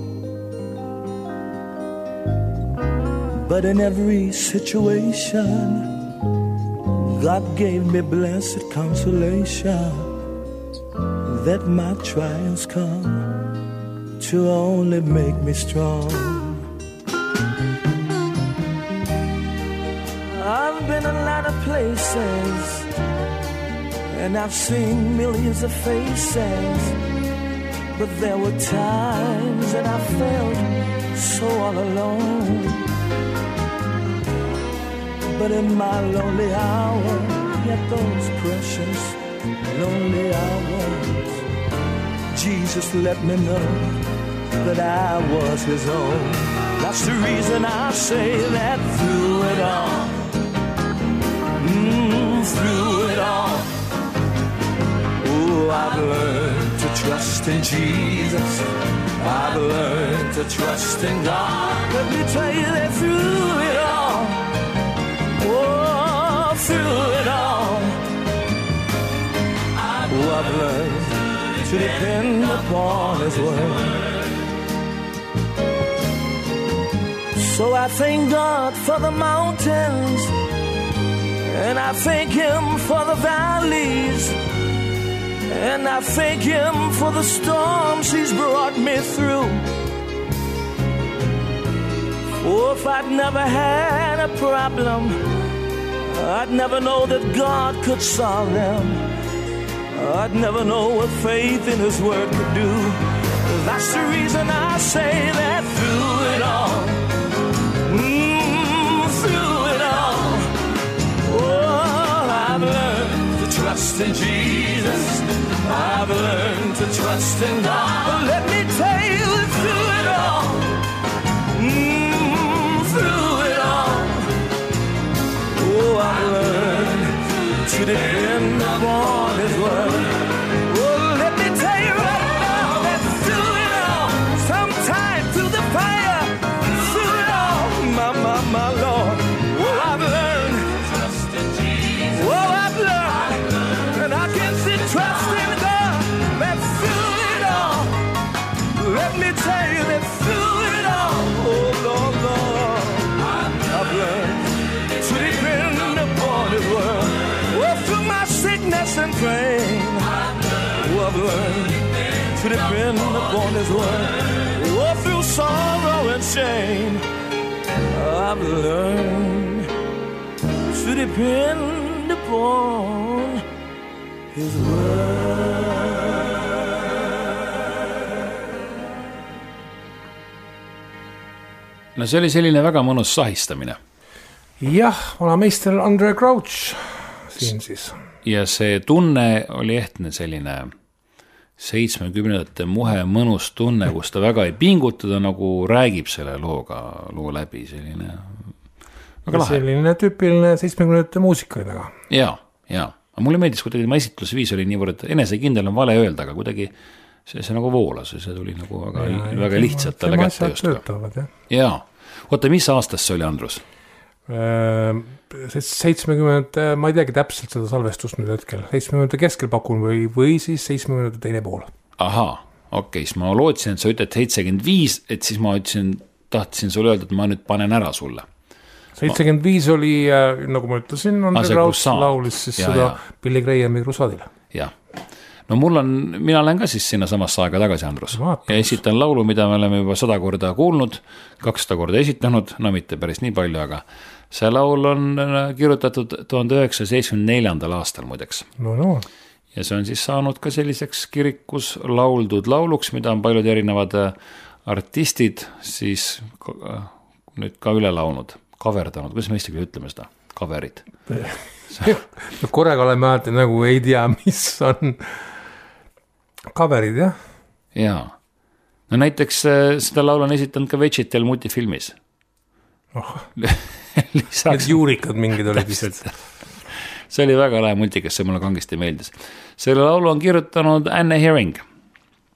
But in every situation, God gave me blessed consolation that my trials come to only make me strong. I've been a lot of places and I've seen millions of faces, but there were times that I felt so all alone. But in my lonely hour, yet those precious lonely hours, Jesus let me know that I was his own. That's the reason I say that through it all, mm, through it all, oh, I've learned to trust in Jesus. I've learned to trust in God. Let me tell you that through it all, oh, through it all, oh, I've learned to depend upon his word. So I thank God for the mountains, and I thank him for the valleys, and I thank him for the storms he's brought me through. Oh, if I'd never had a problem, I'd never know that God could solve them. I'd never know what faith in his word could do. That's the reason I say that through it all, mm, through it all, oh, I've learned to trust in Jesus. I've learned to trust in God. But let me tell you that through it all, mm, through it all, oh, I've learned to depend upon his word. Oh, let me tell you right now that through it all, sometime through the fire, through it all, my, my, my Lord, oh, I've learned to trust in Jesus. Oh, I've learned, and I can see trust in God, that through it all, let me tell you that through it all, oh, Lord, Lord, I've learned to depend upon his word. Oh, through my sickness and pain, oh, I've learned to depend upon his word. Oh, through sorrow and shame, I've learned to depend upon his word. No see oli selline väga mõnus sahistamine. Jah, vana meister Andre Crouch siin siis. Ja see tunne oli ehtne selline seitsmekümnendate muhe mõnus tunne, kus ta väga ei pingutada, nagu räägib selle looga, loo läbi selline väga lahe. Selline tüüpiline seitsmekümnendate muusika taga. Jaa, jaa. Aga mulle meeldis, kuidagi tema esitlusviis oli niivõrd enesekindel on vale öelda, aga kuidagi see, see nagu voolas ja see tuli nagu väga, ja, väga lihtsalt talle kätte just. Jaa. Oota, mis aastas see oli, Andrus? seitsmekümnendate, ma ei teagi täpselt seda salvestust nüüd hetkel, seitsmekümnendate keskel pakun või, või siis seitsmekümnendate teine pool. Ahaa, okei, siis ma lootsin, et sa ütled seitsekümmend viis, et siis ma ütlesin, tahtsin sulle öelda, et ma nüüd panen ära sulle. seitsekümmend viis oli, nagu ma ütlesin, Andre Crouch laulis siis ja, seda ja. Billy Grahami Krusaadile. Jah. No mul on, mina olen ka siis sinna samasse aega tagasi, Andrus. Vaatus. Ja esitan laulu, mida me oleme juba sada korda kuulnud, kakssada korda esitanud, no mitte päris nii palju, aga see laul on kirjutatud tuhande üheksasaja seitsmekümne neljandal aastal muideks. No, no. Ja see on siis saanud ka selliseks kirikus lauldud lauluks, mida on paljud erinevad artistid siis nüüd ka üle laulnud, kaverdanud, kuidas me eesti küll ütleme seda, kaverid. Korraga oleme ajaldi nagu ei tea, mis on kaverid, jah? Jaa. No näiteks seda laul on esitanud ka Vegetal multifilmis. Oh. Need juurikad mingid olid vist. See oli väga lahe multikas, see mulle kangesti meeldis. Selle laulu on kirjutanud Anne Herring.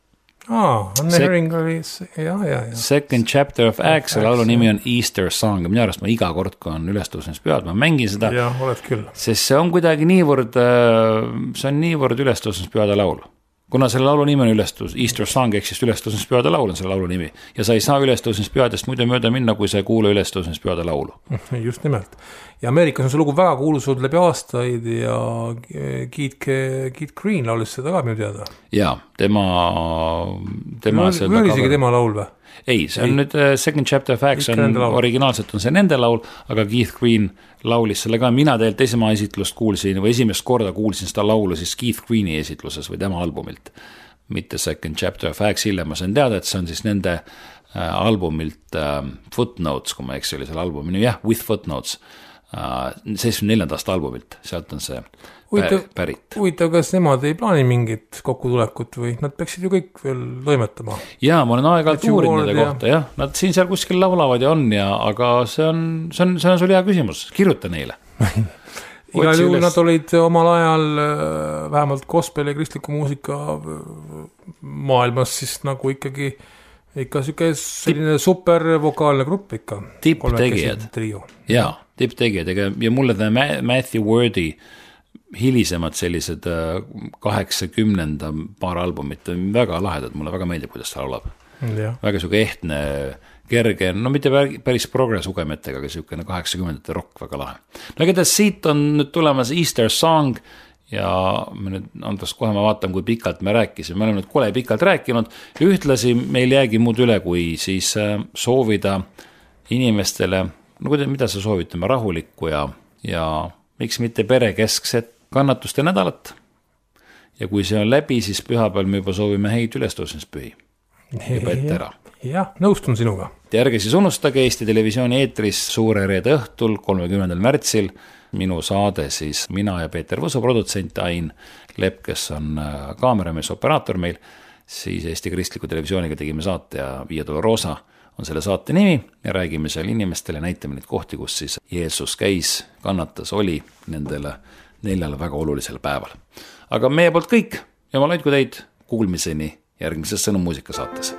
aa, Anne Sek- Herring oli, ja, ja, ja. Second Chapter of Acts, selle laulu nimi on Easter Song. Minu arust ma iga kord, kui on ülestõusmispühad, ma mängin seda. Ja, oled küll. Sest see on kuidagi niivõrd, see on niivõrd ülestõusmispühade laul. Kuna selle laulu nimi on ülestus, Easter Song, ehk siis ülestõusmispühade laul on selle laulu nimi. Ja sa ei saa ülestõusmispühadest muidu mööda minna, kui sa ei kuule ülestõusmispühade laulu. Just nimelt. Ja Ameerikas on see lugu väga kuulsud läbi aastaid ja Keith, Keith Green laulis seda ka minu teada. Jaa, tema... tema või oli isegi tema laul või? Ei, see on ei. nüüd Second Chapter of Acts, on, originaalselt on see nende laul, aga Keith Green laulis selle ka. Mina tegelikult esima esitlust kuulsin, või esimest korda kuulsin seda laulu siis Keith Greeni esitluses või tema albumilt, mitte Second Chapter of Acts. Hiljem ma sain teada, et see on siis nende äh, albumilt äh, Footnotes, kui ma eks oli selle albumi, jah, With Footnotes, seitsmekümne neljanda aasta albumilt, sealt on see Uitab, pärit. Huvitav, kas nemad ei plaani mingit kokkutulekut või nad peaksid ju kõik veel toimetama? Jaa, ma olen aeg-ajalt uurid nende kohta, jah. Nad siin seal kuskil laulavad ja on, ja, aga see on, see on, see on sul hea küsimus. Kirjuta neile. Igal juhul nad olid omal ajal vähemalt gospel ja kristliku muusika maailmas siis nagu ikkagi ikka selline, selline supervokaalne grupp ikka. Tipptegijad. Jaa, tipptegijad. Ja mulle ta Matthew Wordy hilisemad sellised kaheksakümnenda paar albumit on väga lahedad, mulle väga meeldib, kuidas ta laulab. Ja. Väga siuke ehtne, kerge, no mitte päris progress ugemetega, aga siukene kaheksakümnendate rock väga lahe. No igatahes siit on nüüd tulemas Easter Song ja me nüüd, Andres, kohe ma vaatan, kui pikalt me rääkisime, me oleme nüüd kole pikalt rääkinud ja ühtlasi meil jäägi muud üle, kui siis soovida inimestele, no mida sa soovitame, rahulikku ja, ja miks mitte perekeskset kannatuste nädalat. Ja kui see on läbi, siis pühapäeval me juba soovime häid ülestõusmispühi. Juba ette ära. Jah, nõustun sinuga. Ja ärge siis unustage Eesti Televisiooni eetris suure reede õhtul, kolmekümnendal märtsil, minu saade siis mina ja Peeter Võsu, produtsent Ain Lepp, kes on kaameramees, operaator meil, siis Eesti Kristliku Televisiooniga tegime saate ja Via Dolorosa on selle saate nimi ja räägime seal inimestele, näitame neid kohti, kus siis Jeesus käis, kannatas, oli nendele neljale väga olulisel päeval. Aga meie poolt kõik ja ma loitku teid kuulmiseni järgmises Sõnum muusika saates.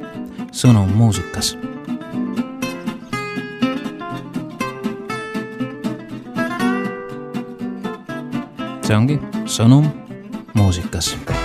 Sõnum muusikas. see ongi sõnum muusikas.